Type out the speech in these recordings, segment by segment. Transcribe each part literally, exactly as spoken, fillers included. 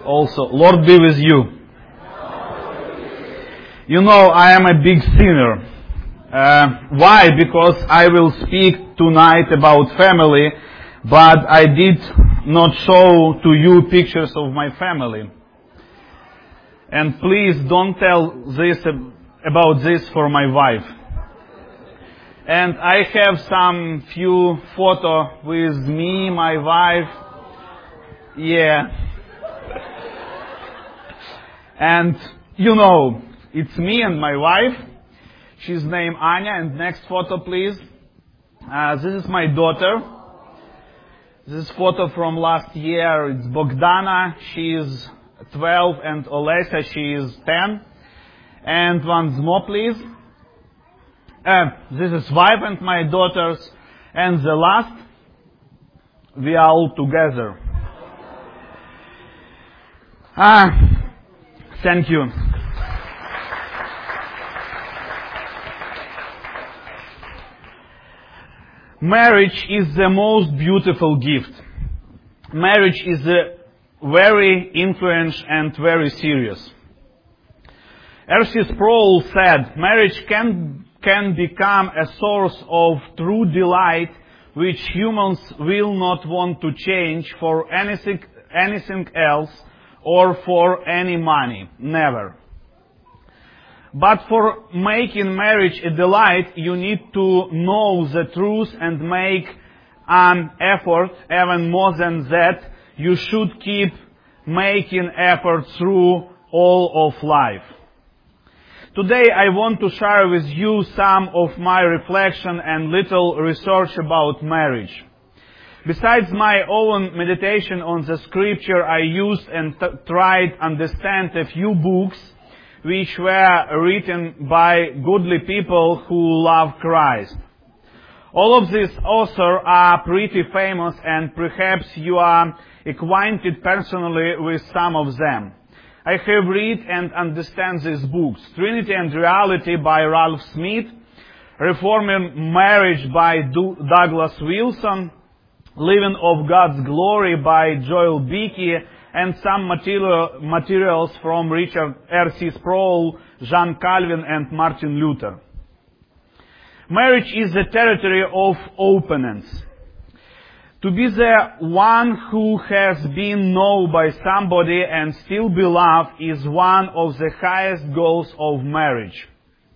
Also, Lord be with you. You know, I am a big sinner. Uh, why? Because I will speak tonight about family, but I did not show to you pictures of my family. And please don't tell this about this for my wife. And I have some few photo with me, my wife. Yeah. And you know, it's me and my wife. She's named Anya. And next photo, please. Uh, this is my daughter. This is photo from last year. It's Bogdana. She is twelve, and Olesa, she is ten. And once more, please. Uh, this is wife and my daughters. And the last, we are all together. Ah, thank you. Marriage is the most beautiful gift. Marriage is a very influential and very serious. R C Sproul said, marriage can, can become a source of true delight which humans will not want to change for anything, anything else or for any money. Never. But for making marriage a delight, you need to know the truth and make an effort. Even more than that, you should keep making effort through all of life. Today I want to share with you some of my reflection and little research about marriage. Besides my own meditation on the scripture, I used and t- tried to understand a few books which were written by godly people who love Christ. All of these authors are pretty famous, and perhaps you are acquainted personally with some of them. I have read and understand these books. Trinity and Reality by Ralph Smith, Reforming Marriage by Do- Douglas Wilson, Living of God's Glory by Joel Beeke, and some material, materials from Richard R C Sproul, John Calvin, and Martin Luther. Marriage is the territory of openness. To be the one who has been known by somebody and still be loved is one of the highest goals of marriage.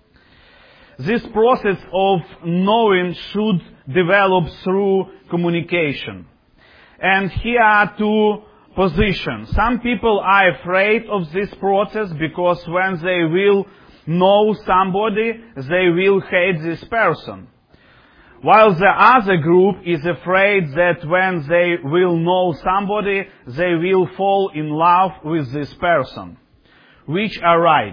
This process of knowing should develop through communication. And here are two positions. Some people are afraid of this process because when they will know somebody, they will hate this person. While the other group is afraid that when they will know somebody, they will fall in love with this person. Which are right?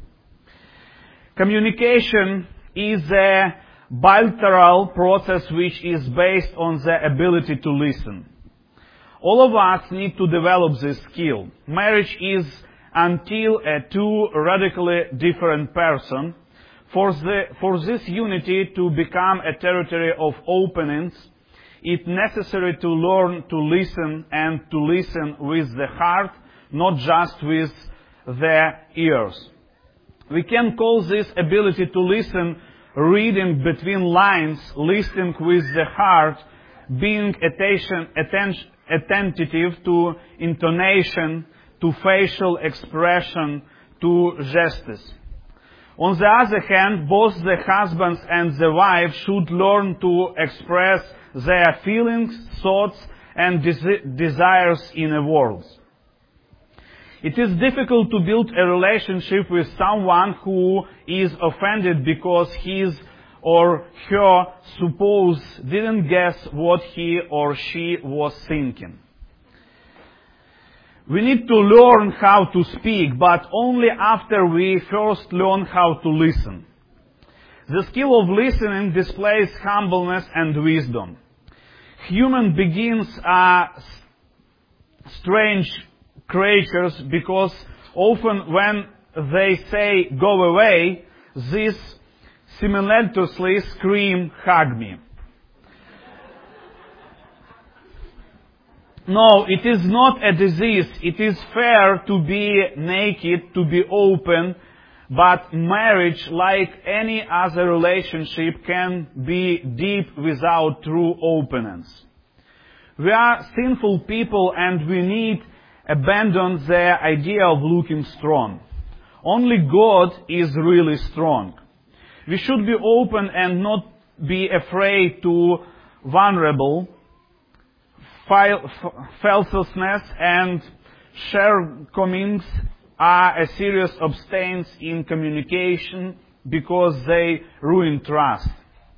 Communication is a bilateral process which is based on the ability to listen. All of us need to develop this skill. Marriage is until a two radically different person. For, the, for this unity to become a territory of openness, it's necessary to learn to listen and to listen with the heart, not just with the ears. We can call this ability to listen reading between lines, listening with the heart, being attention, attention, attentive to intonation, to facial expression, to gestures. On the other hand, both the husbands and the wife should learn to express their feelings, thoughts, and des- desires in a words. It is difficult to build a relationship with someone who is offended because his or her spouse didn't guess what he or she was thinking. We need to learn how to speak, but only after we first learn how to listen. The skill of listening displays humbleness and wisdom. Human beings are strange creatures because often when they say, "go away," these simultaneously scream, "hug me." No, it is not a disease. It is fair to be naked, to be open, but marriage, like any other relationship, can be deep without true openness. We are sinful people and we need abandon the idea of looking strong. Only God is really strong. We should be open and not be afraid to vulnerable, falseness and shortcomings are a serious obstacle in communication because they ruin trust.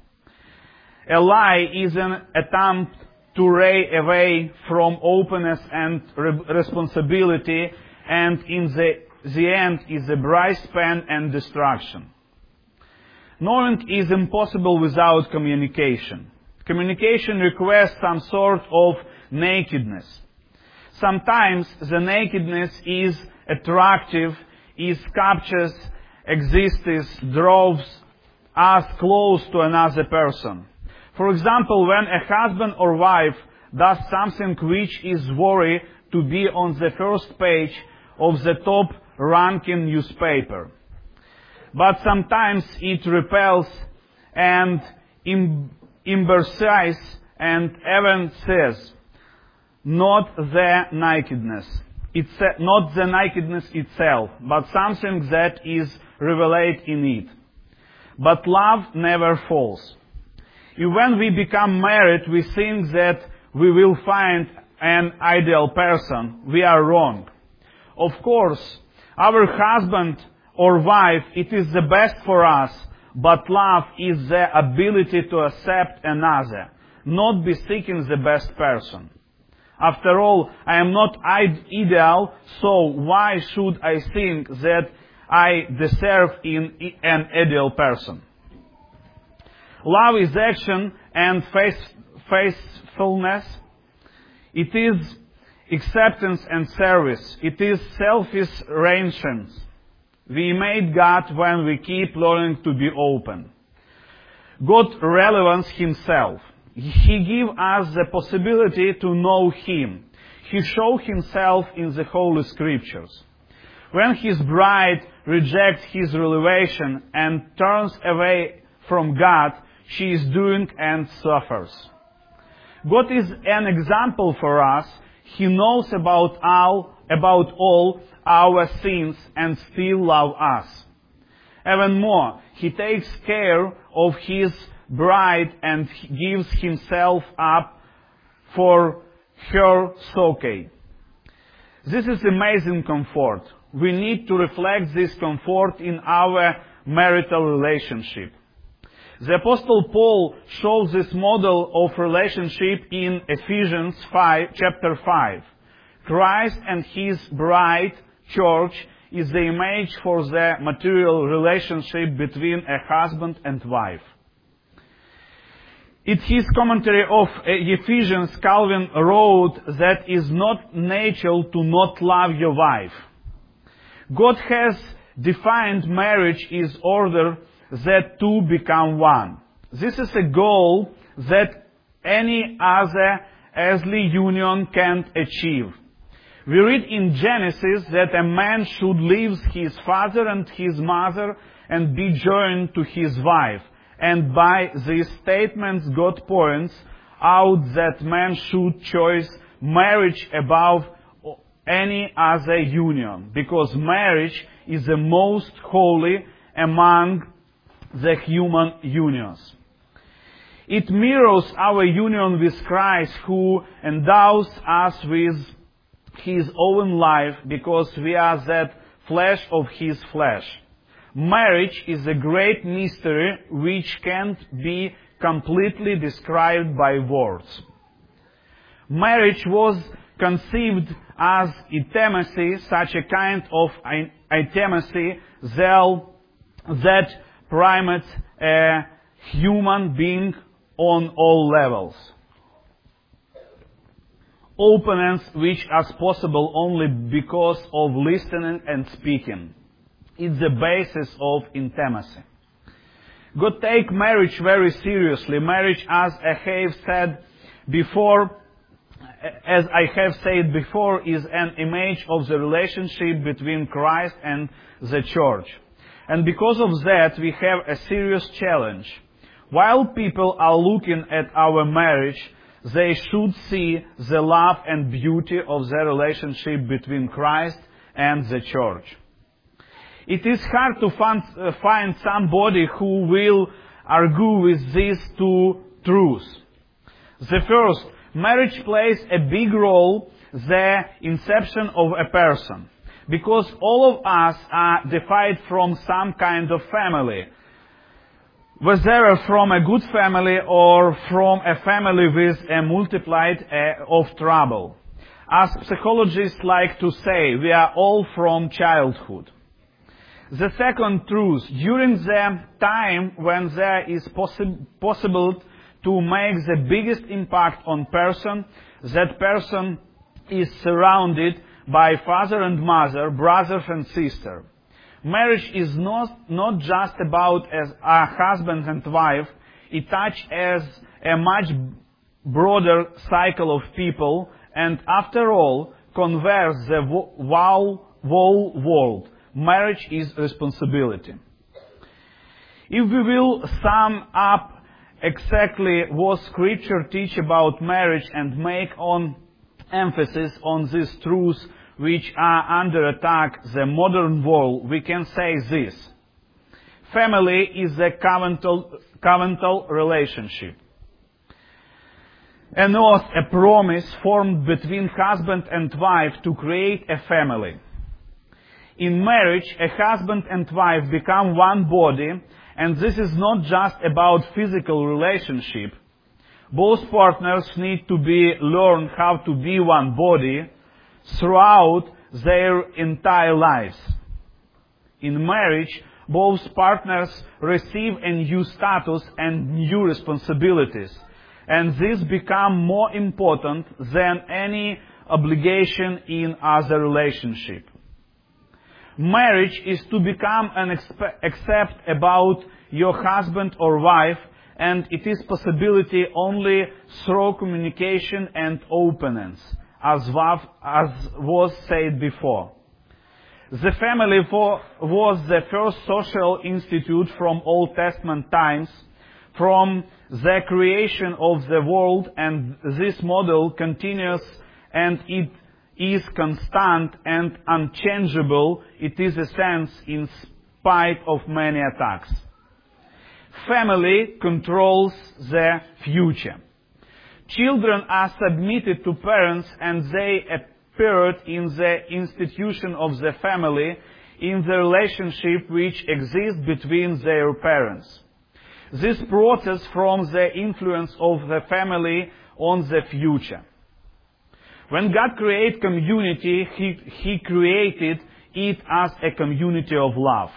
A lie is an attempt to ray away from openness and re- responsibility, and in the, the end is a bright span and destruction. Knowing is impossible without communication. Communication requires some sort of nakedness. Sometimes the nakedness is attractive, is captures, exists, draws us close to another person. For example, when a husband or wife does something which is worthy to be on the first page of the top-ranking newspaper. But sometimes it repels and embarrasses and even says, not the nakedness, it's not the nakedness itself, but something that is revealed in it. But love never falls. When we become married, we think that we will find an ideal person. We are wrong. Of course, our husband or wife, it is the best for us, but love is the ability to accept another, not be seeking the best person. After all, I am not ideal, so why should I think that I deserve in an ideal person? Love is action and faithfulness. It is acceptance and service. It is selfish renditions. We made God when we keep learning to be open. God relevates Himself. He gives us the possibility to know Him. He shows Himself in the Holy Scriptures. When His bride rejects His revelation and turns away from God, she is doomed and suffers. God is an example for us. He knows about all, about all our sins and still loves us. Even more, He takes care of His bride and gives Himself up for her sake. This is amazing comfort. We need to reflect this comfort in our marital relationship. The Apostle Paul shows this model of relationship in Ephesians five, chapter five. Christ and His bride, church, is the image for the material relationship between a husband and wife. In his commentary of Ephesians, Calvin wrote that it is not natural to not love your wife. God has defined marriage as order that two become one. This is a goal that any other earthly union can't achieve. We read in Genesis that a man should leave his father and his mother and be joined to his wife. And by these statements, God points out that man should choose marriage above any other union, because marriage is the most holy among the human unions. It mirrors our union with Christ, who endows us with His own life because we are that flesh of His flesh. Marriage is a great mystery which can't be completely described by words. Marriage was conceived as intimacy, such a kind of intimacy that permits a human being on all levels. Openness which is possible only because of listening and speaking. It's the basis of intimacy. God takes marriage very seriously. Marriage, as I have said before, as I have said before, is an image of the relationship between Christ and the church. And because of that, we have a serious challenge. While people are looking at our marriage, they should see the love and beauty of the relationship between Christ and the church. It is hard to find, uh, find somebody who will argue with these two truths. The first, marriage plays a big role in the inception of a person, because all of us are derived from some kind of family, whether from a good family or from a family with a multiplied uh, of trouble. As psychologists like to say, we are all from childhood. The second truth, during the time when there is possi- possible to make the biggest impact on person, that person is surrounded by father and mother, brothers and sisters. Marriage is not, not just about as a husband and wife, it touches as a much broader cycle of people, and after all, converts the whole, whole world. Marriage is responsibility. If we will sum up exactly what Scripture teach about marriage and make on emphasis on these truths which are under attack the modern world, we can say this. Family is a covenantal, covenantal relationship. An oath, a promise formed between husband and wife to create a family. In marriage, a husband and wife become one body, and this is not just about physical relationship. Both partners need to be learn how to be one body throughout their entire lives. In marriage, both partners receive a new status and new responsibilities, and this become more important than any obligation in other relationship. Marriage is to become an expe- accept about your husband or wife, and it is possibility only through communication and openness, as, wav- as was said before. The family for, was the first social institute from Old Testament times, from the creation of the world, and this model continues, and it is constant and unchangeable. It is a sense in spite of many attacks. Family controls the future. Children are submitted to parents, and they appeared in the institution of the family, in the relationship which exists between their parents. This process from the influence of the family on the future. When God created community, He, He created it as a community of love.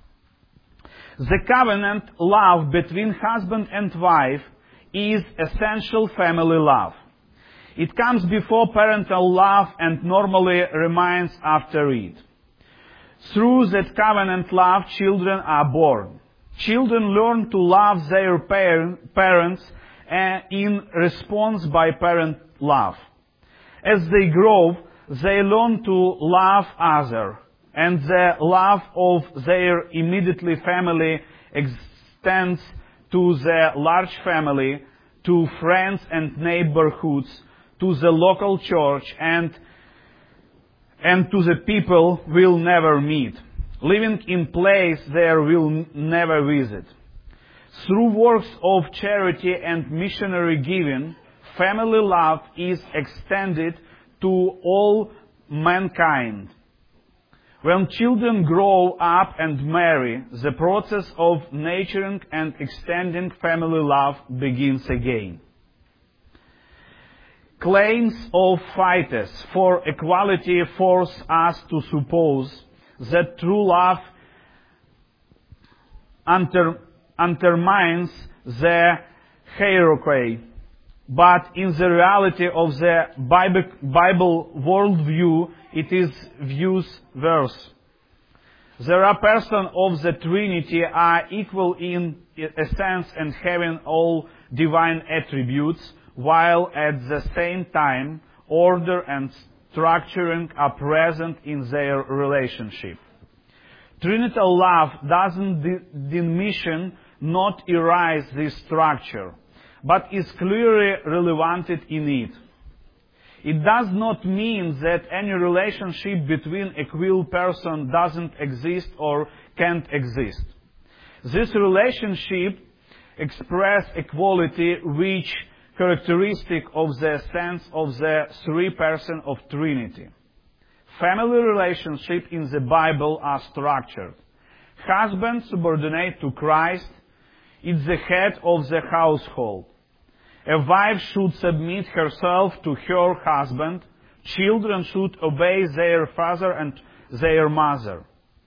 The covenant love between husband and wife is essential family love. It comes before parental love and normally remains after it. Through that covenant love, children are born. Children learn to love their parents in response by parent love. As they grow, they learn to love others, and the love of their immediately family extends to the large family, to friends and neighborhoods, to the local church, and, and to the people we'll never meet, living in place there we'll never visit. Through works of charity and missionary giving, family love is extended to all mankind. When children grow up and marry, the process of nurturing and extending family love begins again. Claims of fighters for equality force us to suppose that true love under, undermines the hierarchy. But in the reality of the Bible, Bible worldview, it is views verse. There are persons of the Trinity are equal in essence and having all divine attributes, while at the same time order, and structuring are present in their relationship. Trinital love doesn't de- diminish, not erase this structure, but is clearly relevant in it. It does not mean that any relationship between equal persons doesn't exist or can't exist. This relationship expresses equality, which characteristic of the sense of the three persons of Trinity. Family relationships in the Bible are structured. Husband subordinate to Christ, is the head of the household. A wife should submit herself to her husband. Children should obey their father and their mother.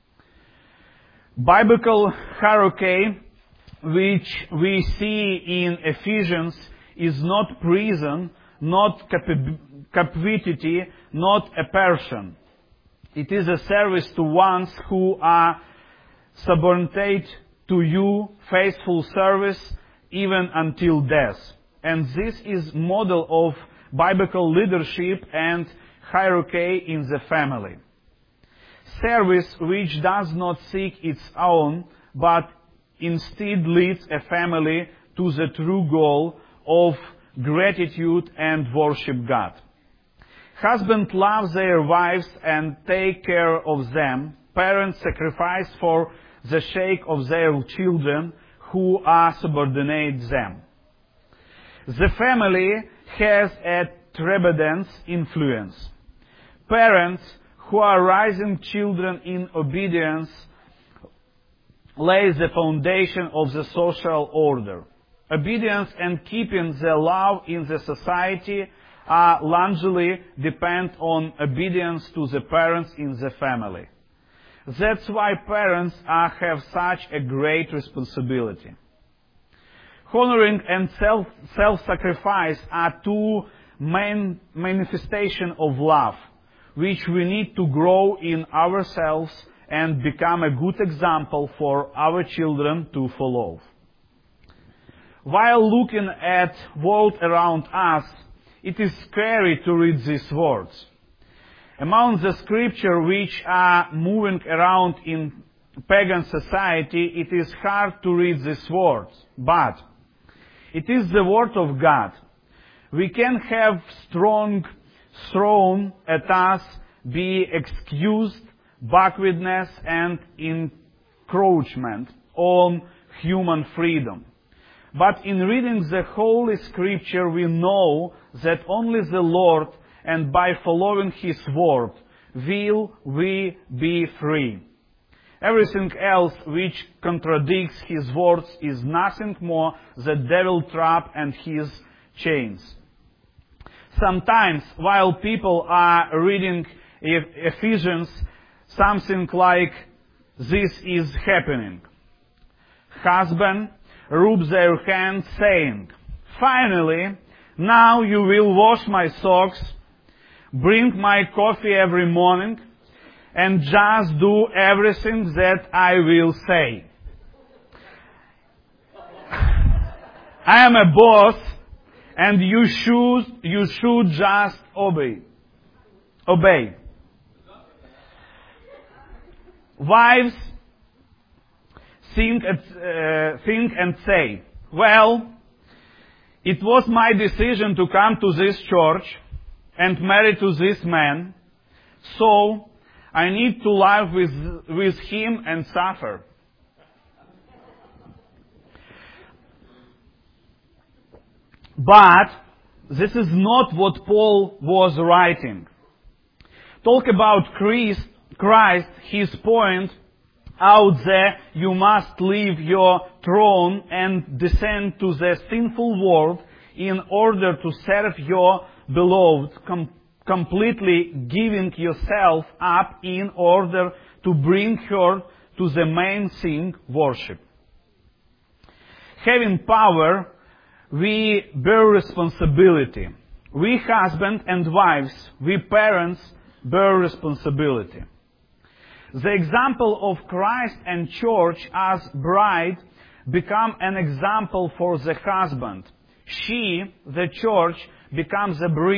Biblical hierarchy, which we see in Ephesians, is not prison, not captivity, not a person. It is a service to ones who are subordinate to you, faithful service, even until death. And this is model of biblical leadership and hierarchy in the family. Service which does not seek its own, but instead leads a family to the true goal of gratitude and worship God. Husbands love their wives and take care of them. Parents sacrifice for the sake of their children who are subordinate them. The family has a tremendous influence. Parents who are raising children in obedience lay the foundation of the social order. Obedience and keeping the law in the society are largely depend on obedience to the parents in the family. That's why parents are, have such a great responsibility. Honoring and self, self-sacrifice are two main manifestations of love, which we need to grow in ourselves and become a good example for our children to follow. While looking at the world around us, it is scary to read these words. Among the scriptures which are moving around in pagan society, it is hard to read these words, but it is the word of God. We can have strong thrown at us, be excused, backwardness and encroachment on human freedom. But in reading the Holy Scripture, we know that only the Lord, and by following His word, will we be free. Everything else which contradicts His words is nothing more than devil's trap and his chains. Sometimes, while people are reading Ephesians, something like this is happening. Husband rub their hands, saying, "Finally, now you will wash my socks, bring my coffee every morning, and just do everything that I will say. I am a boss, and you should, you should just obey. Obey." Wives think, uh, think and say, "Well, it was my decision to come to this church and marry to this man, so I need to live with, with him and suffer." But this is not what Paul was writing. Talk about Christ, Christ, his point out there, you must leave your throne and descend to the sinful world in order to serve your beloved, com- completely giving yourself up in order to bring her to the main thing, worship. Having power, we bear responsibility. We husbands and wives, we parents bear responsibility. The example of Christ and church as bride become an example for the husband. She, the church, becomes a bride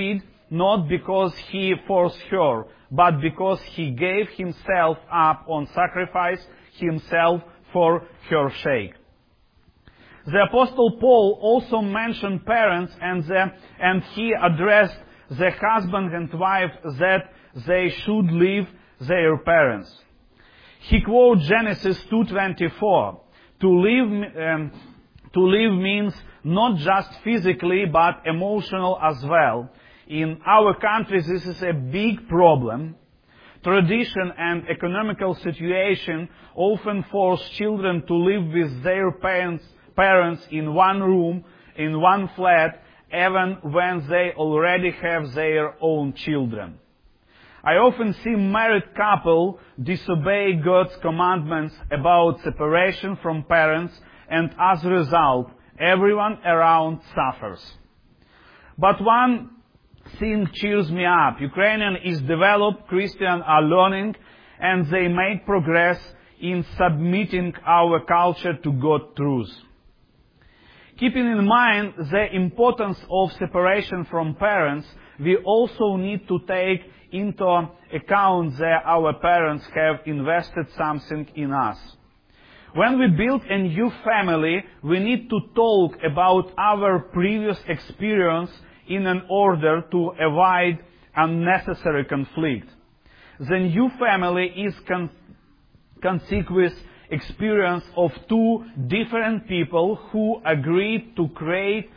not because he forced her, but because he gave himself up on sacrifice himself for her sake. The Apostle Paul also mentioned parents, and, the, and he addressed the husband and wife that they should leave their parents. He quotes Genesis two twenty-four. To live, um, to live means not just physically, but emotional as well. In our country, this is a big problem. Tradition and economical situation often force children to live with their parents, parents in one room, in one flat, even when they already have their own children. I often see married couples disobey God's commandments about separation from parents, and as a result, everyone around suffers. But one thing cheers me up. Ukrainian is developed, Christians are learning, and they make progress in submitting our culture to God's truth. Keeping in mind the importance of separation from parents, we also need to take into account that our parents have invested something in us. When we build a new family, we need to talk about our previous experience in an order to avoid unnecessary conflict. The new family is con- consequence experience of two different people who agreed to create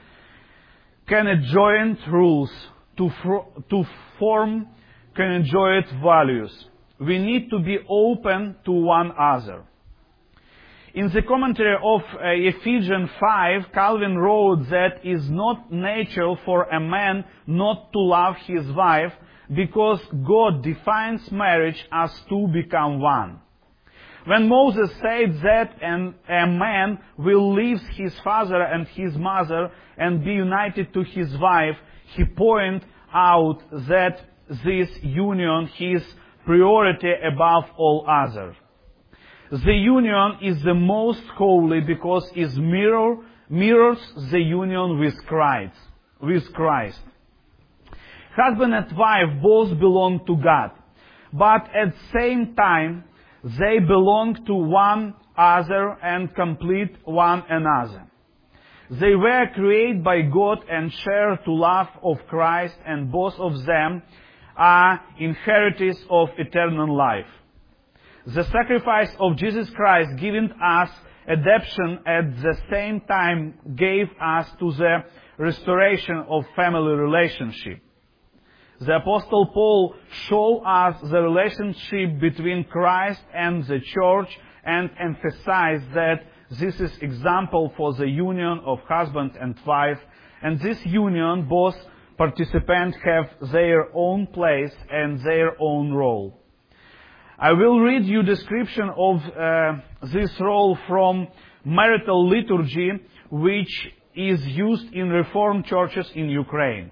conjoint rules, to, fr- to form conjoint values. We need to be open to one another. In the commentary of uh, Ephesians five, Calvin wrote that it is not natural for a man not to love his wife, because God defines marriage as two become one. When Moses said that an, a man will leave his father and his mother and be united to his wife, he pointed out that this union is priority above all others. The union is the most holy because it mirror, mirrors the union with Christ. With Christ. Husband and wife both belong to God, but at the same time, they belong to one another and complete one another. They were created by God and share the love of Christ, and both of them are inheritors of eternal life. The sacrifice of Jesus Christ giving us adoption at the same time gave us to the restoration of family relationship. The Apostle Paul showed us the relationship between Christ and the church and emphasized that this is example for the union of husband and wife, and this union both participants have their own place and their own role. I will read you description of uh, this role from marital liturgy, which is used in Reformed churches in Ukraine.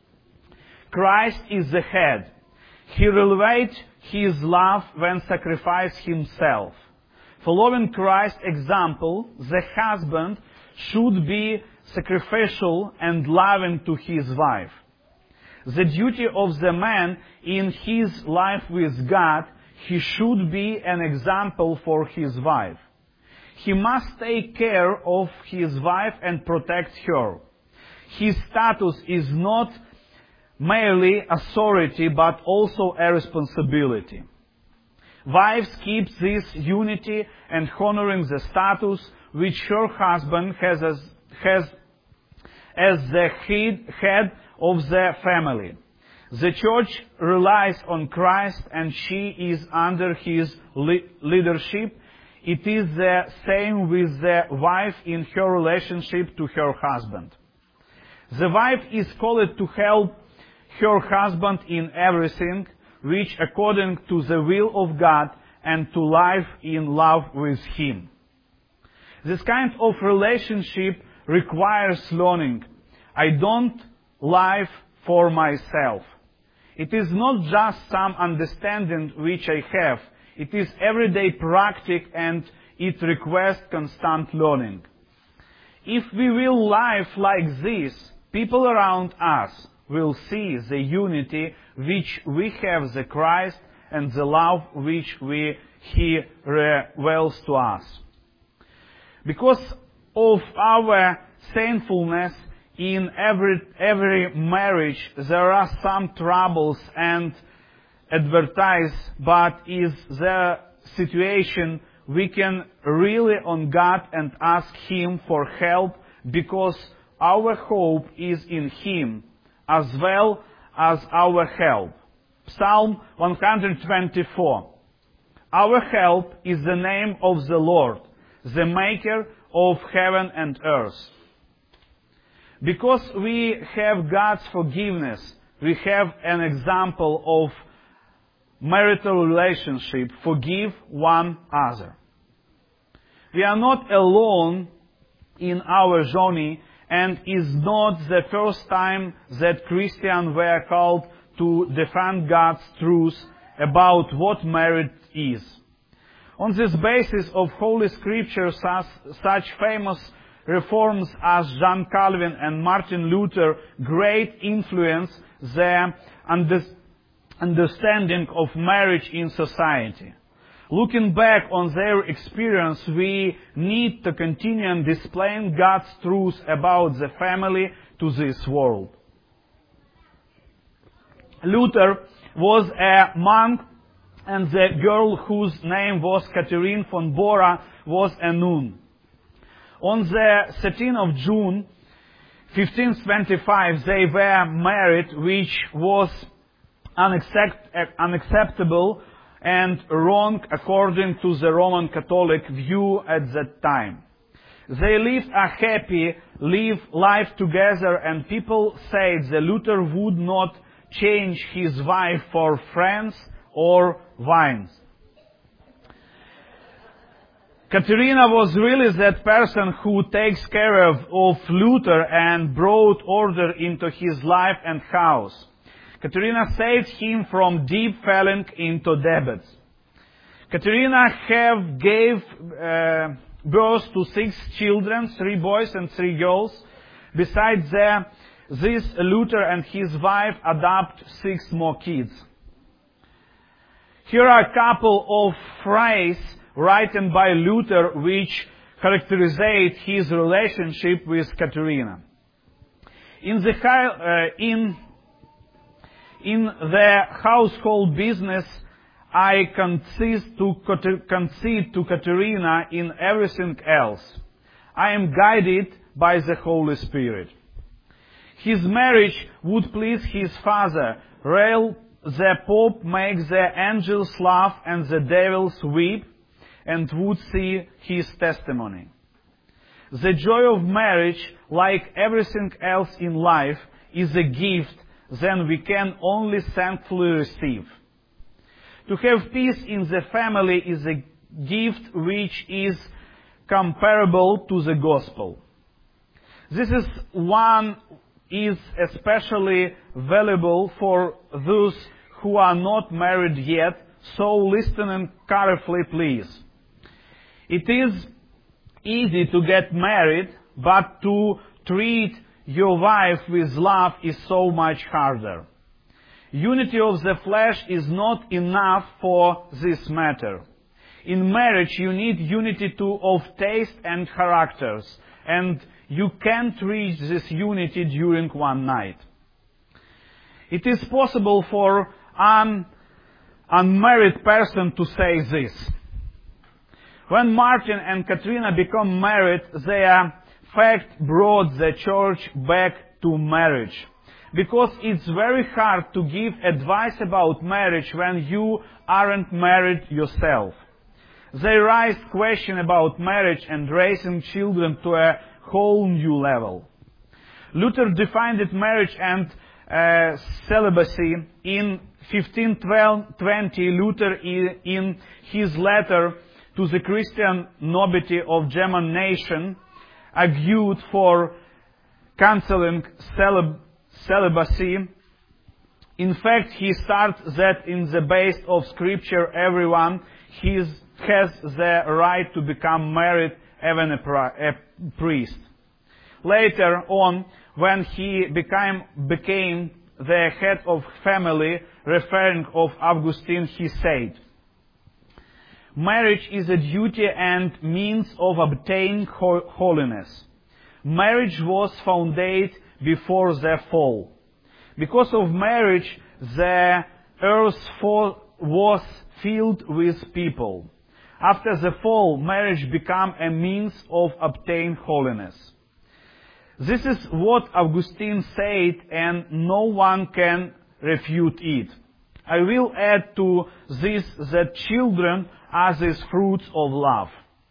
Christ is the head. He revealed his love when sacrificed himself. Following Christ's example, the husband should be sacrificial and loving to his wife. The duty of the man in his life with God, he should be an example for his wife. He must take care of his wife and protect her. His status is not merely authority, but also a responsibility. Wives keep this unity and honoring the status which her husband has as, has as the head, head of the family. The church relies on Christ and she is under his le- leadership. It is the same with the wife in her relationship to her husband. The wife is called to help her husband in everything, which according to the will of God, and to live in love with him. This kind of relationship requires learning. I don't live for myself. It is not just some understanding which I have. It is everyday practice and it requires constant learning. If we will live like this, people around us will see the unity which we have the Christ and the love which we, He reveals to us. Because of our sinfulness in every, every marriage, there are some troubles and advertise, but is the situation we can rely on God and ask Him for help, because our hope is in Him as well as our help. Psalm one twenty-four. Our help is the name of the Lord, the maker of heaven and earth. Because we have God's forgiveness, we have an example of marital relationship. Forgive one another. We are not alone in our journey, and is not the first time that Christians were called to defend God's truth about what marriage is. On this basis of Holy Scripture, such famous reforms as John Calvin and Martin Luther great influence the understanding of marriage in society. Looking back on their experience, we need to continue displaying God's truth about the family to this world. Luther was a monk, and the girl whose name was Catherine von Bora was a nun. On the thirteenth of June, fifteen twenty-five, they were married, which was unaccept- unacceptable and wrong according to the Roman Catholic view at that time. They lived a happy live life together, and people said that Luther would not change his wife for friends or wines. Katerina was really that person who takes care of, of Luther and brought order into his life and house. Katerina saved him from deep falling into debts. Katerina have gave uh, birth to six children, three boys and three girls. Besides that, this Luther and his wife adopt six more kids. Here are a couple of phrases written by Luther which characterize his relationship with Katerina. In the uh, in in the household business, I concede to concede to Katerina in everything else. I am guided by the Holy Spirit. His marriage would please his father. Rail the Pope makes the angels laugh and the devils weep, and would see his testimony. The joy of marriage, like everything else in life, is a gift that we can only thankfully receive. To have peace in the family is a gift which is comparable to the gospel. This is one is especially valuable for those who are not married yet, so listen carefully, please. It is easy to get married, but to treat your wife with love is so much harder. Unity of the flesh is not enough for this matter. In marriage, you need unity too of taste and characters, and you can't reach this unity during one night. It is possible for an unmarried person to say this. When Martin and Katrina became married, their fact brought the church back to marriage. Because it's very hard to give advice about marriage when you aren't married yourself. They raised questions about marriage and raising children to a whole new level. Luther defined marriage and uh, celibacy in fifteen twenty. Luther, in his letter to the Christian nobility of German nation, argued for cancelling celib- celibacy. In fact, he starts that in the base of Scripture, everyone has the right to become married, even a priest. Later on, when he became, became the head of family, referring of Augustine, he said, "Marriage is a duty and means of obtaining ho- holiness. Marriage was founded before the fall. Because of marriage, the earth fo- was filled with people. After the fall, marriage became a means of obtaining holiness." This is what Augustine said, and no one can refute it. I will add to this that children are the fruits of love.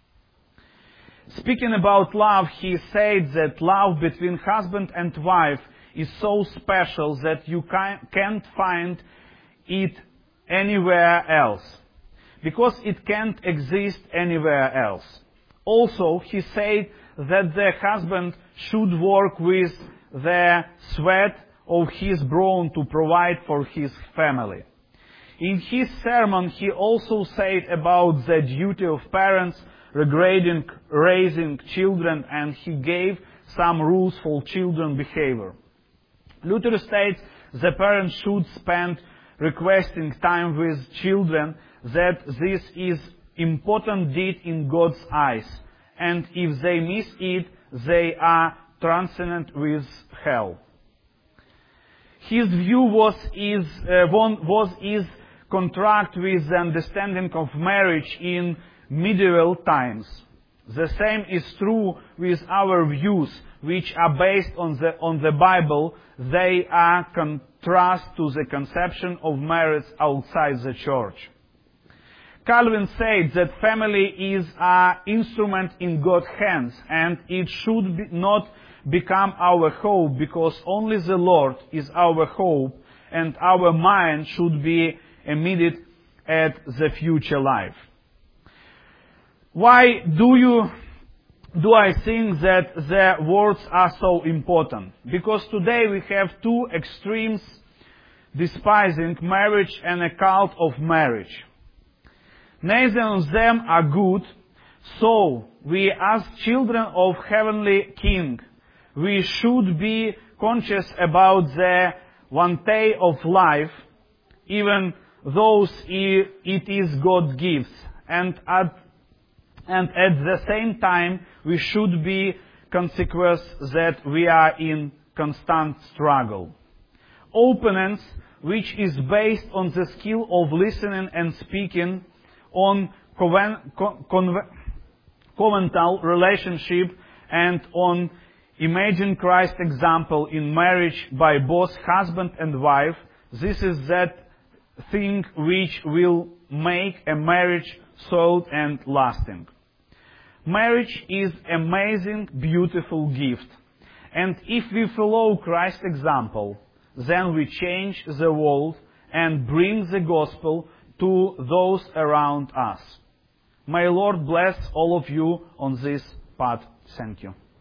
Speaking about love, he said that love between husband and wife is so special that you can't find it anywhere else, because it can't exist anywhere else. Also, he said that the husband should work with the sweat of his brow to provide for his family. In his sermon, he also said about the duty of parents regarding raising children, and he gave some rules for children behavior. Luther states the parents should spend requesting time with children, that this is important deed in God's eyes, and if they miss it, they are transcendent with hell. His view was is uh, one, was is contract with the understanding of marriage in medieval times. The same is true with our views, which are based on the on the Bible. They are contrast to the conception of marriage outside the church. Calvin said that family is an instrument in God's hands, and it should be not become our hope, because only the Lord is our hope, and our mind should be immediate at the future life. Why do you do I think that the words are so important? Because today we have two extremes despising marriage and a cult of marriage. Neither of them are good, so we as children of Heavenly King, we should be conscious about the one day of life, even though it is God's gift, and at And at the same time, we should be conscious that we are in constant struggle. Openness, which is based on the skill of listening and speaking, on covenantal relationship, and on imagine Christ's example in marriage by both husband and wife, this is that thing which will make a marriage solid and lasting. Marriage is an amazing, beautiful gift. And if we follow Christ's example, then we change the world and bring the gospel to those around us. May Lord bless all of you on this path. Thank you.